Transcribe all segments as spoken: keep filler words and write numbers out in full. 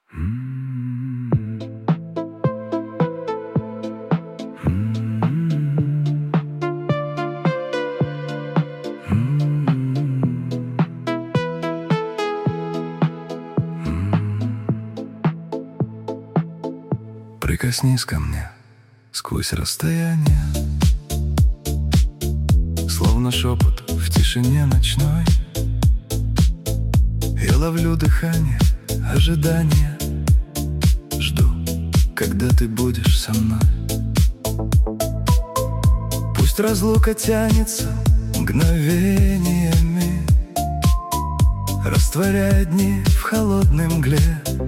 Прикоснись ко мне сквозь расстояние, словно шепот в тишине ночной. Я ловлю дыхание, ожидание, жду, когда ты будешь со мной. Пусть разлука тянется мгновениями, растворяя дни в холодной мгле.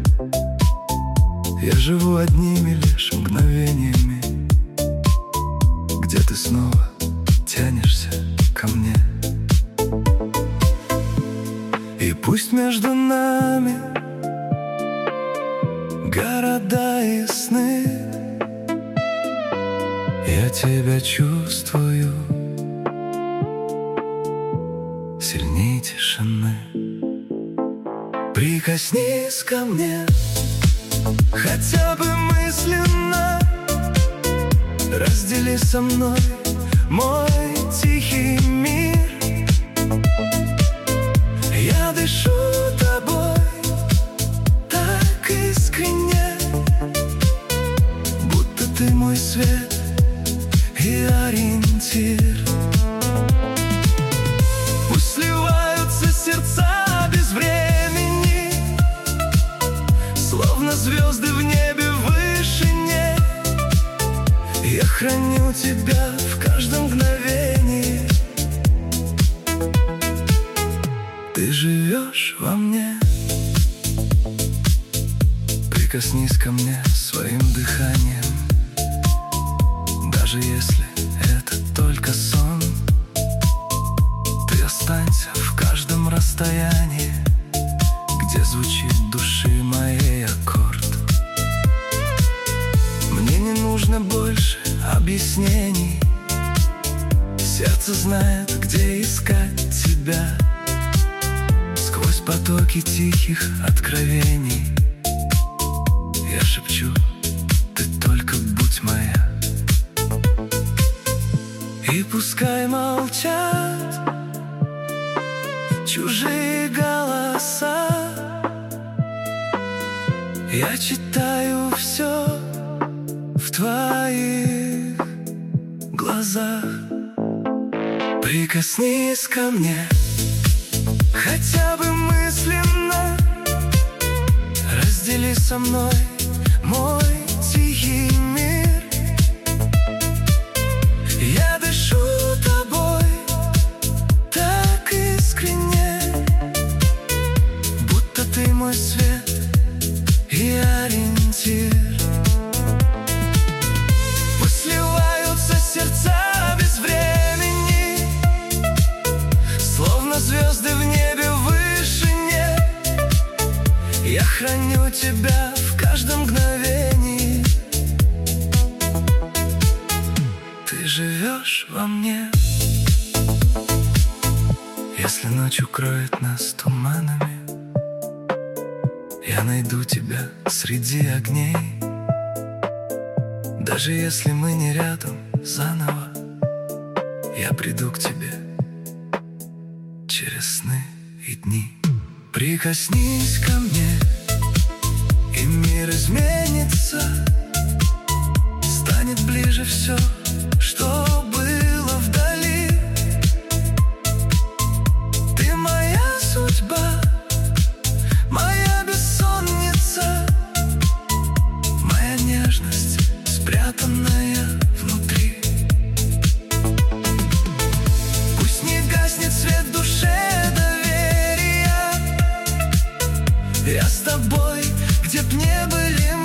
Я живу одними лишь мгновениями, где ты снова тянешься ко мне. И пусть между нами города и сны, я тебя чувствую сильней тишины. Прикоснись ко мне хотя бы мысленно, раздели со мной мой тихий мир. Я дышу тобой так искренне, будто ты мой свет и ориентир. Пусть сливаются сердца без времени, словно звезды в небе в вышине. Я храню тебя в каждом мгновении. Ты живешь во мне. Прикоснись ко мне своим дыханием, даже если это только сон. Ты останься в каждом расстоянии, где звучит души моей аккорд. Мне не нужно больше объяснений, сердце знает, где искать тебя. Сквозь потоки тихих откровений я шепчу: ты только будь моя. И пускай молчат чужие голоса, я читаю все в твоих глазах. Прикоснись ко мне хотя бы мысленно, раздели со мной мой тихий мир. Я дышу тобой так искренне, будто ты мой свет и ориентир. Пусть сливаются сердца без времени, словно звезды в небе в вышине. Я храню тебя в каждом мгновении. Ты живешь во мне. Если ночь укроет нас туманами, я найду тебя среди огней. Даже если мы не рядом заново, я приду к тебе через сны и дни. Прикоснись ко мне, и мир изменится. Станет ближе все, что было вдали. Ты моя судьба, моя бессонница, моя нежность, спрятанная внутри. Пусть не гаснет свет в душе доверия, я с тобой, где б не были мы.